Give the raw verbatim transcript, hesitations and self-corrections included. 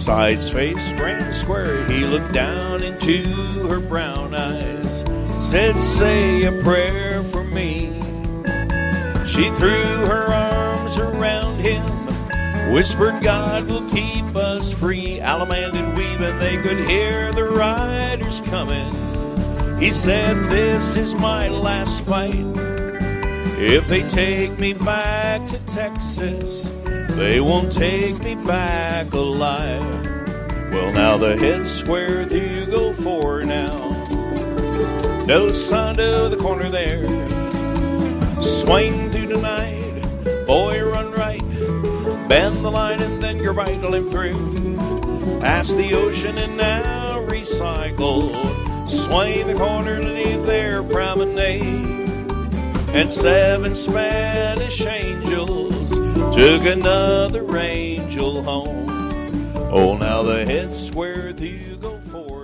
Sides face grand square, he looked down into her brown eyes, said, say a prayer for me. She threw her arms around him, whispered, God will keep us free. Alamand and weaving, they could hear the riders coming. He said, this is my last fight. If they take me back to Texas, they won't take me back alive. Well, now the head's square, there you go for now. No sign to the corner there. Swing through the night, boy, run right. Bend the line and then you're idling through. Past the ocean and now recycle. Swing the corner underneath their promenade. And seven Spanish angels took another angel home. Oh, now the head's square, there you go for